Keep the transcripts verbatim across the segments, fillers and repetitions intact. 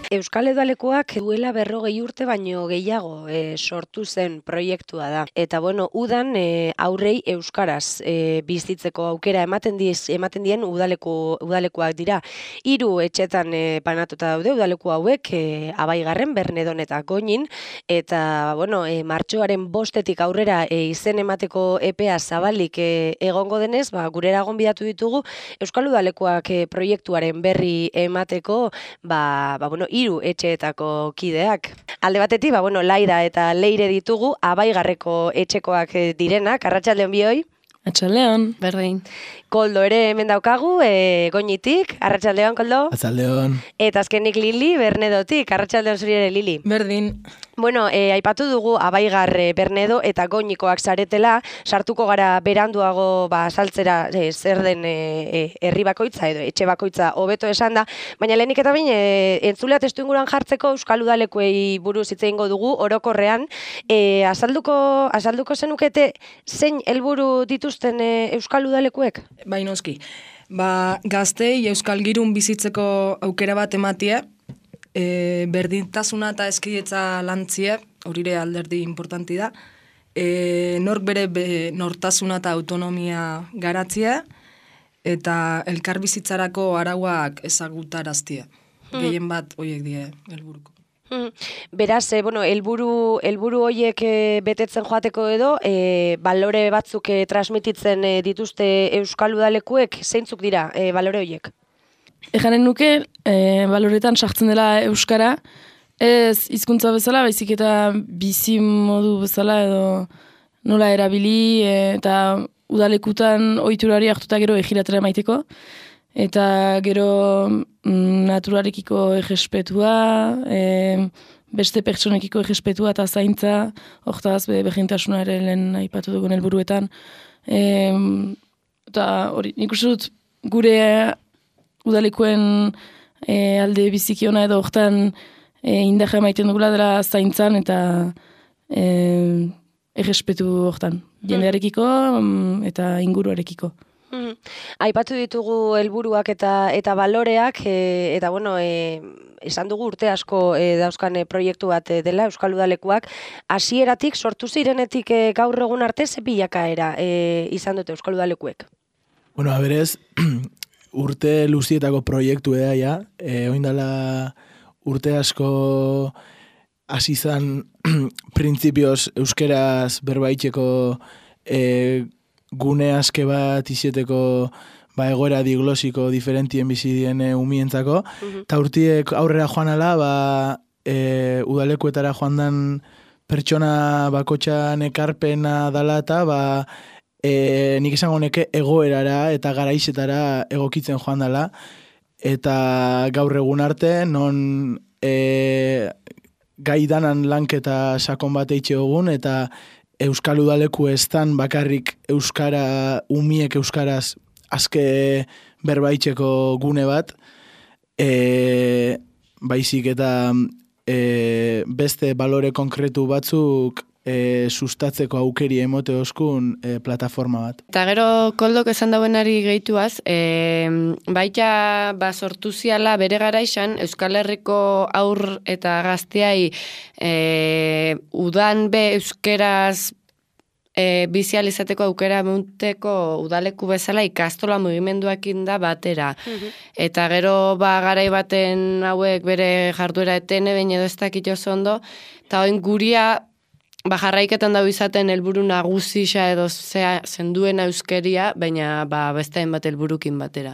Euskal Udalekuak duela berrogei urte baino gehiago e, sortu zen proiektua da. Eta bueno, udan e, aurrei euskaraz e, bizitzeko aukera ematen diz, ematen dien udaleku, udalekuak dira. Hiru etxetan e, banatuta daude udaleku hauek, e, Abaigarren, Bernedon eta Goñin, eta bueno, e, martxoaren bostetik aurrera e, izen emateko epea zabalik e, egongo denez, ba, gurera gonbidatu ditugu Euskal Udalekuak e, proiektuaren berri emateko, ba, ba bueno, hiru etxeetako kideak. Alde batetik, ba, bueno, Laida eta Leire ditugu, Abaigarreko etxekoak direnak, arratsaldeon bioi. Arratsaldeon, berdin. Koldo ere hemen daukagu, e, Goñitik, arratsaldeon, Koldo. Arratsaldeon. Eta azkenik Lili, Bernedotik, arratsaldeon zuri ere, Lili. Berdin. Bueno, e, aipatu dugu Abaigar, Bernedo eta Goñikoak zaretela, sartuko gara beranduago ba, saltzera e, zer den e, herri bakoitza edo etxe bakoitza hobeto esan da, baina lehenik eta bain e, entzulea testu inguruan jartzeko Euskal Udalekuei buruz hitz egingo dugu orokorrean, e, azalduko, azalduko zenukete zein helburu dituzten e, Euskal Udalekuek? Bai noski, ba, gaztei Euskal Girun bizitzeko aukera bat ematie, e, berdintasuna eta eskidetza lantzie, horire alderdi importanti da, e, nork bere be, nortasuna eta autonomia garatzia, eta elkar bizitzarako arauak ezagutaraztie. Hmm. Gehien bat horiek die helburuko. Beraz, e, bueno, helburu helburu horiek e, betetzen joateko edo, e, balore batzuk e, transmititzen e, dituzte Euskal Udalekuek, zeintzuk dira e, balore horiek? Ejanen nuke, e, baloretan sartzen dela Euskara, ez hizkuntza bezala, baizik eta bizi modu bezala edo nola erabili, e, eta udalekutan ohiturari hartuta gero egiratera maiteko, eta gero mm, naturarekiko errespetua, e, beste pertsonekiko errespetua eta zaintza, hortaz be, berdintasuna ere lehen aipatu dugun helburuetan. E, eta hori, nik uste dut gure udalekuen e, alde bizikiona edo hortan e, indarra maiten dugula dela zaintzan eta e, errespetu hortan. Jendearekiko eta inguruarekiko. Mm. Aipatu ditugu helburuak eta eta baloreak e, eta bueno, e, esan dugu urte asko e, dauzkan e, proiektu bat e, dela Euskal Udalekuak. Hasieratik sortu zirenetik e, gaur egun arte ze bilakaera e, izan dute Euskal Udalekuek? Bueno, aberez, urte luzietako proiektu eda ja, e, oindala urte asko hasi izan printzipioz euskeraz berbaitxeko e, gune aske bat izieteko ba, egoera diglosiko diferentien bizidien umientzako, eta uh-huh. urtiek aurrera joan ala, ba, e, udalekuetara joan dan pertsona bakotxan ekarpena dala eta ba, e, nik esango neke egoerara eta garaizetara egokitzen joan dala, eta gaur egun arte, non e, gai danan lanketa sakon bat eitxe egun, eta Euskal Udaleku estan bakarrik euskara, umiek euskaraz azke berbaitxeko gune bat, e, baizik eta e, beste balore konkretu batzuk e, sustatzeko aukeri emote oskun e, plataforma bat. Eta gero Koldok esan dauenari gehituaz, e, baita ba, sortu ziala bere garaixan Euskal Herriko aur eta gazteai e, udan be euskeraz e, bizializateko aukera munteko udaleku bezala ikastola mugimenduakin da batera. Uh-huh. Eta gero ba, garai baten hauek bere jarduera etene, baina edo ez dakit oso ondo, eta oin guria ba, jarraiketan dago izaten helburu nagusisa edo zea, zenduena euskeria, baina ba, beste bat helburukin batera.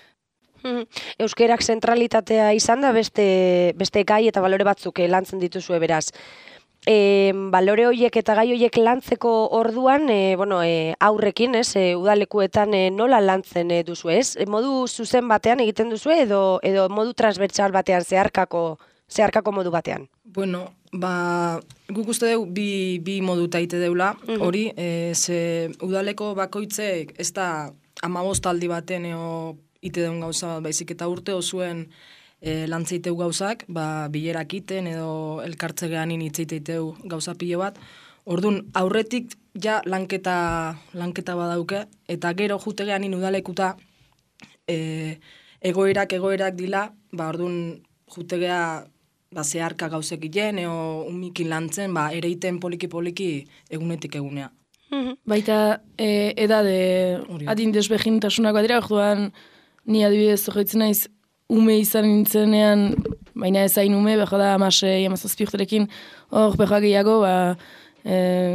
Euskerak zentralitatea izan da beste, beste gai eta balore batzuk lantzen dituzue beraz. E, balore horiek eta gai horiek lantzeko orduan, e, bueno, e, aurrekin, ez, e, udalekuetan e, nola lantzen e, duzu, ez? E, modu zuzen batean egiten duzu edo, edo modu transbertsal batean, zeharkako, zeharkako modu batean? Bueno, ba, guk uste dugu bi, bi modu taite deula, uh-huh. hori, e, ze udaleko bakoitzek ez da amabostaldi baten eo ite deun gauza bat, baizik eta urte osuen e, lantzeiteu gauzak, ba, bilerak iten edo elkartzegean initzeiteu gauza pilo bat. Orduan, aurretik ja lanketa, lanketa badauke, eta gero jutegean udalekuta e, egoerak egoerak dila, ba, orduan jutegea ba, zeharka gauzek egiten, eo umikin lantzen, ba, ereiten poliki-poliki egunetik egunea. Baita e, edade adin desberdintasunak badira, orduan ni adibidez horretzen naiz ume izan nintzenean, baina ez hain ume, behar da amasei, amazazpi urterekin, hor behar gehiago, ba, e,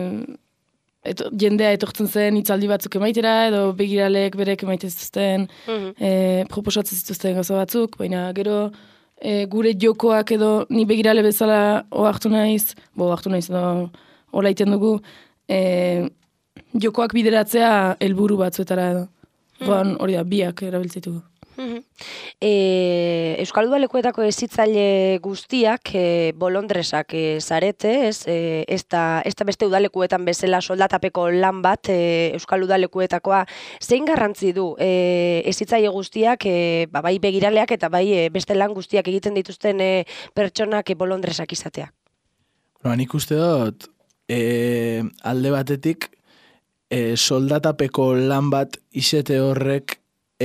eto, jendea etortzen zen hitzaldi batzuk emaitera, edo begiralek berek emaite zituzten, e, proposatzen zituzten gauza batzuk, baina gero e, gure jokoak edo ni begirale bezala ohartu naiz, bo ohartu naiz edo hola iten dugu, e, jokoak bideratzea helburu batzuetara edo. Goan hori da, biak erabiltzitugu. E, Euskal Udalekuetako hezitzaile guztiak e, bolondresak e, zarete, ez? E, ez, da, ez da beste udalekuetan bezala soldatapeko lan bat e, Euskal Udalekuetakoa zein garrantzi du e, hezitzaile guztiak, e, ba, bai begiraleak eta bai e, beste lan guztiak egiten dituzten e, pertsonak e, bolondresak izatea? Bueno, nik uste dut e, alde batetik e, soldatapeko lan bat izete horrek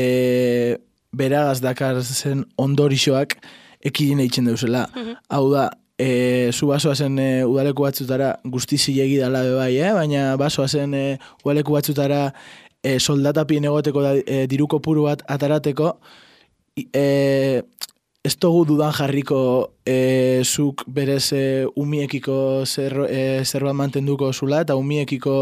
e, beragaz dakar zen ondorixoak ekidin eitzen deuzela. Uh-huh. Hau da, e, zu basoa zen e, udaleku batzutara guzti zilegi dala bai, eh? Baina basoa zen e, udaleku batzutara e, soldatapien egoteko da, e, diruko puru bat atarateko, e, ez dugu dudan jarriko e, zuk berez e, umiekiko zer, e, zerbait mantenduko zula, eta umiekiko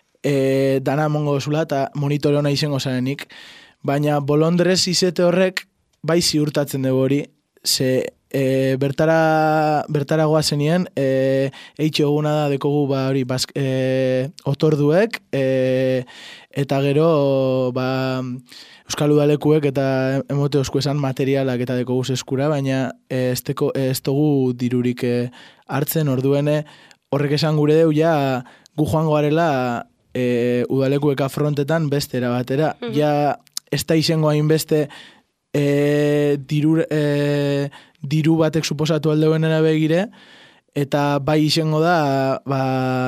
e, dana mongo zula, eta monitore hona izango zarenik. Baina bolondrez izete horrek bai ziurtatzen dugu hori, ze e, bertara, bertara goazenien, e, eitxo eguna da dekogu ba, hori, bazk, e, otorduek, e, eta gero ba, Euskal Udalekuek eta emote osku esan materialak eta dekogu eskura, baina e, ez, teko, ez dugu dirurik e, hartzen orduene, horrek esan gure deu ja gu joango garela e, Udalekueka frontetan beste erabatera, mm-hmm. ja ez da izango hainbeste e, diru, e, diru batek suposatu aldeuenera begire, eta bai izango da ba,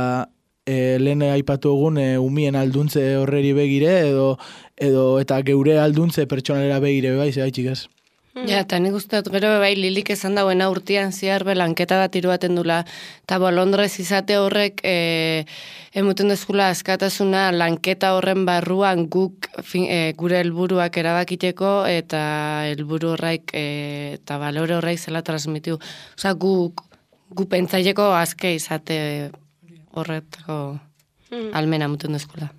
e, lehen aipatu egun e, umien alduntze horreri begire, edo, edo eta geure alduntze pertsonalera begire, bai, zehaitxik ez. Ja, eta nik uste dut gero bai lilik esan dauen urtean ziar be lanketa bat iruaten dula, eta bolondrez izate horrek e, emuten dezkula askatasuna lanketa horren barruan guk fin, e, gure helburuak erabakiteko eta helburu horraik e, eta balore horraik zela transmitiu. Osa, guk gu pentsaileko azke izate horretako almena emuten dezkula.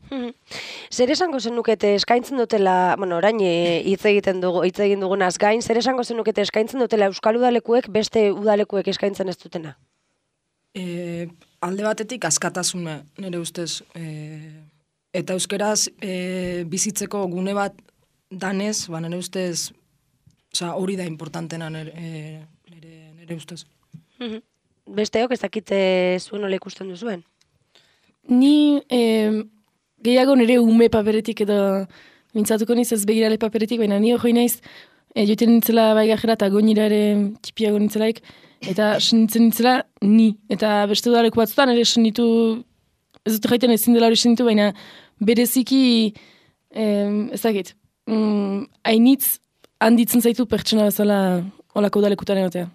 Zer esango zenukete eskaintzen dutela, bueno, orain hitz egiten dugu, hitz egin dugunaz gain, zer esango zenukete eskaintzen dutela Euskal Udalekuek beste udalekuek eskaintzen ez dutena? E, alde batetik askatasuna, nire ustez. E, eta euskeraz e, bizitzeko gune bat danez, ba, nire ustez, oza, hori da importantena nire, nire, nire ustez. Besteok ez dakite zuen ole ikusten duzuen? Ni... Eh... Gehiago nire ume paperetik edo mintzatuko niz ez begirale paperetik, baina ni hori naiz e, joiten nintzela bai gajera eta goinira ere txipiago nintzelaik, eta nintzen nintzela ni. Eta beste udaleko batzutan ere senitu, ez dut jaiten ezin dela hori senitu, baina bereziki, em, ez dakit, mm, hainitz handitzen zaitu pertsona bezala olako udalekutan egotea.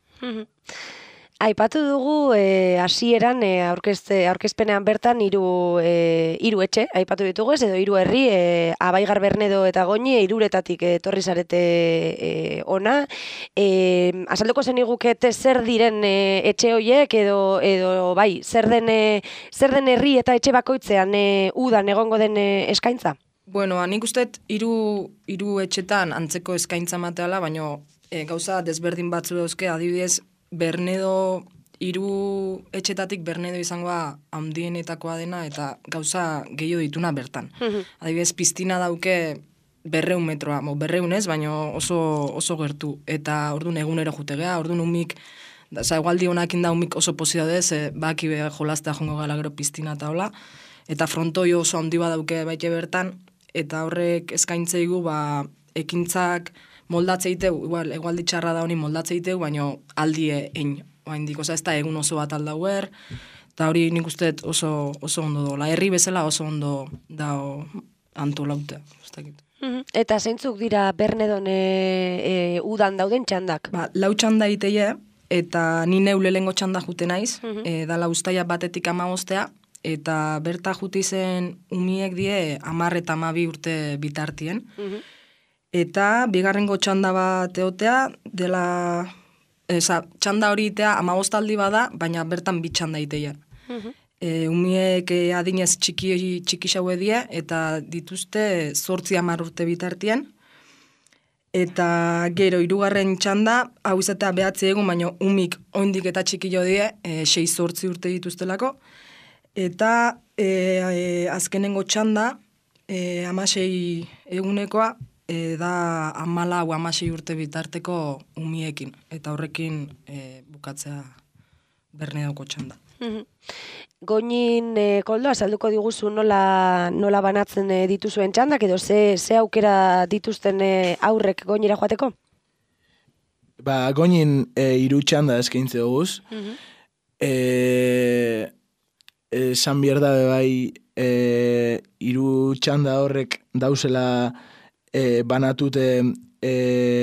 Aipatu dugu e, hasieran e, aurkezte, aurkezpenean bertan hiru e, hiru etxe aipatu ditugu ez edo hiru herri e, Abaigar, Bernedo eta Goñi hiruretatik etorri zarete e, ona. E, azalduko zenigukete zer diren e, etxe hoiek edo edo bai zer den e, zer den herri eta etxe bakoitzean e, udan egongo den e, eskaintza? Bueno, nik usteet hiru hiru etxetan antzeko eskaintza mateala, baina e, gauza desberdin batzu dauzke, adibidez Bernedo, hiru etxetatik Bernedo izangoa handienetakoa dena eta gauza gehiago dituna bertan. Adibidez, piztina dauke berreun metroa, mo, berreun ez, baina oso, oso gertu. Eta orduan egunero jutegea, orduan umik, oza, egualdi honakin da umik oso posi daudez, e, baki be jolaztea jongo gala gero piztina eta hola. Eta frontoi oso handi bat dauke baite bertan, eta horrek eskaintzeigu, ba, ekintzak, moldatzeiteu, igual, egualdi txarra da honi moldatzeiteu, baina aldie egin, oaindik, oza, ez da egun oso bat aldauer, eta hori nik usteet oso, oso ondo dola. Herri bezala oso ondo da antolaute, ez dakit. Eta zeintzuk dira Bernedon e, e, udan dauden txandak? Ba, lau txanda iteie, eta ni neu lehengo txanda jute naiz, e, dala ustaia batetik amabostea, eta berta juti zen umiek die amar eta amabi urte bitartien. Eta bigarrengo txanda bat eotea, dela, eza, txanda hori itea amabostaldi bada, baina bertan bi txanda iteia. E, umiek e, adinez txiki, txiki xaue die, eta dituzte zortzi amar urte bitartien. Eta gero, hirugarren txanda, hau izatea behatzi egun, baina umik oindik eta txikillo die, e, sei zortzi urte dituztelako. Eta e, e, azkenengo txanda, e, amasei egunekoa, e, da amala hau amasei urte bitarteko umiekin. Eta horrekin e, bukatzea berne dauko txanda. Goinin, e, Koldo, azalduko diguzu nola, nola banatzen e, dituzuen txandak, edo ze, ze aukera dituzten e, aurrek goinira joateko? Ba, goinin e, iru txanda eskaintze duguz. E, esan behar da bai e, iru txanda horrek dauzela e, banatute e,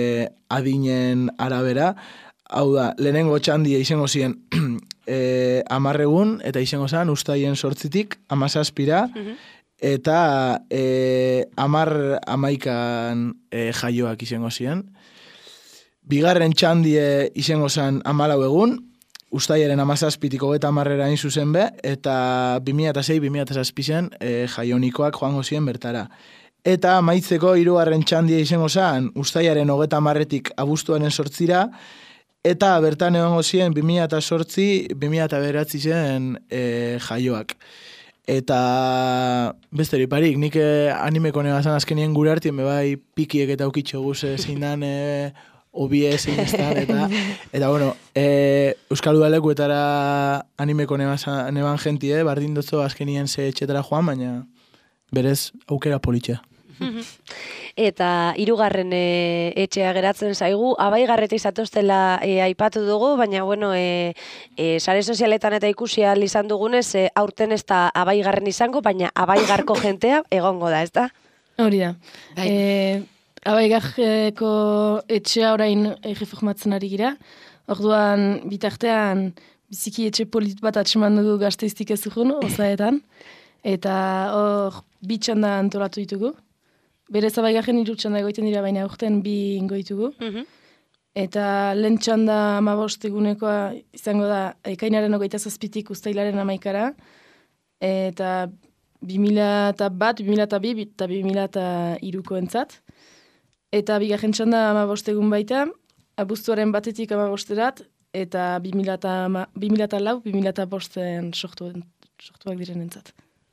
adinen arabera. Hau da, lehenengo txandia izango ziren e, amarregun, eta izango zen ustaien sortzitik, amazazpira, eta e, amar amaikan e, jaioak izango ziren. Bigarren txandie izango zen amalau egun, ustaiaren amazazpitik hogeta amarrera hain zuzen be, eta bi mila sei bi mila zazpi zen e, jaionikoak joango ziren bertara. Eta amaitzeko hirugarren txandia izango zen, ustaiaren hogeta amarretik abuztuaren sortzira, eta bertan egongo ziren bi mila zortzi bi mila bederatzi zen e, jaioak. Eta besteri parik, nik e, animeko negazan azkenien gure hartien bebai pikiek eta aukitxo guze zindan e, obie zein estan, eta, eta bueno, e, Euskal Udalekuetara animeko neban jentie, bardin dutzo azkenien ze etxetara joan, baina berez aukera politxea. Eta hirugarren e, etxea geratzen zaigu, abaigarreta izatoztela e, aipatu dugu, baina bueno, e, e, sare sozialetan eta ikusi ahal izan dugunez, e, aurten ez da abaigarren izango, baina abaigarko jentea egongo da, ez da? Hori da. E, abaigarko etxea orain erreformatzen ari gira, orduan bitartean biziki etxe polit bat atseman dugu Gasteiztik ez dugun, osaetan, eta hor bitxanda antolatu ditugu. Berez abaigarren hiru txanda egoiten dira, baina aurten bi ingoitugu. Eta lehen txanda amabost egunekoa izango da ekainaren hogeita zazpitik ustailaren amaikara. Eta bi mila bat, bi mila bi eta bi mila hiruko entzat. Eta bigarren txanda amabost egun baita, abuztuaren batetik amabosterat, eta bi mila lau, bi mila bosten sortuak diren entzat.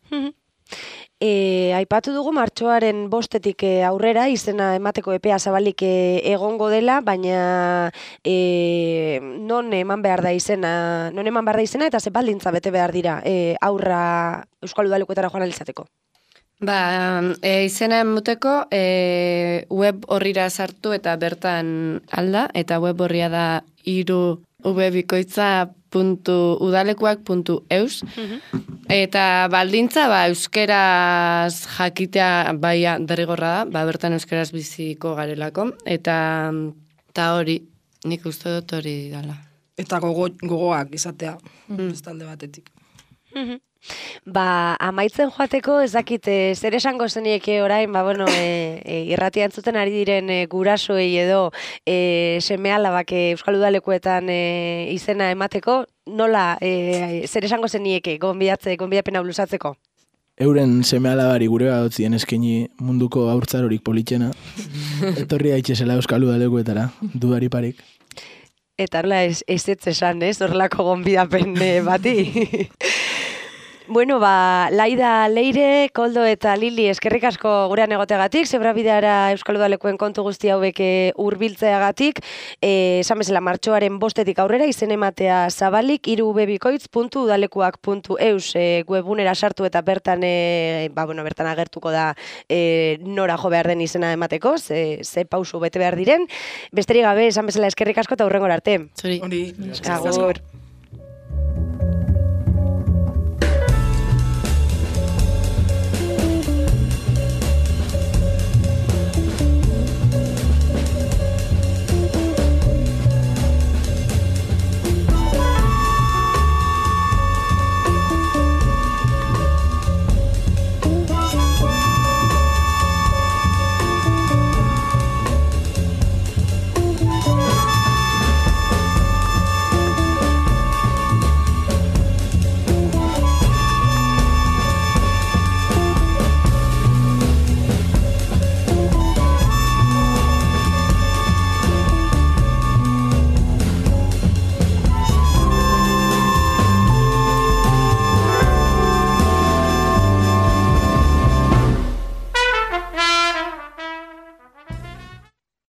E, aipatu dugu martxoaren bostetik e, aurrera izena emateko epea zabalik e, egongo dela, baina e, non eman behar da izena, non eman behar da izena eta ze baldintza bete behar dira e, aurra Euskal Udalekuetara joan alizateko? Ba, e, izena emuteko e, web horrira sartu eta bertan alda, eta web horria da iru ubebikoitza puntu udalekuak puntu eus. Eta baldintza, ba, euskeraz jakitea baia derrigorra da, ba, bertan euskeraz biziko garelako, eta, eta hori, nik uste dut hori dala. Eta gogo, gogoak izatea, mm. ez talde batetik. Ba, amaitzen joateko ez dakit e, zer esango zenieke orain, ba, bueno, e, e, irratia entzuten ari diren e, gurasoei edo e, seme alabak e, Euskal Udalekuetan e, izena emateko, nola e, zer esango zenieke gonbidatze, gonbidapena luzatzeko? Euren seme alabari gure badotzien eskaini munduko haurtzarorik politxena, etorri daitxezela Euskal Udalekuetara, dudari parik. Eta horrela ez ez esan, ez, horrelako gonbidapen e, bati. Bueno, ba, Laida, Leire, Koldo eta Lili eskerrik asko gurean egoteagatik, Zebrabideara Euskal Udalekuen kontu guzti hauek hurbiltzeagatik, eh, esan bezala martxoaren bostetik aurrera izen ematea zabalik iru ubebikoitz puntu udalekuak puntu eus e, webunera sartu eta bertan e, ba, bueno, bertan agertuko da e, nora jo behar den izena emateko, ze, ze pausu bete behar diren. Besterik gabe, esan bezala eskerrik asko eta hurrengora arte. Zuri. Hori, Agur.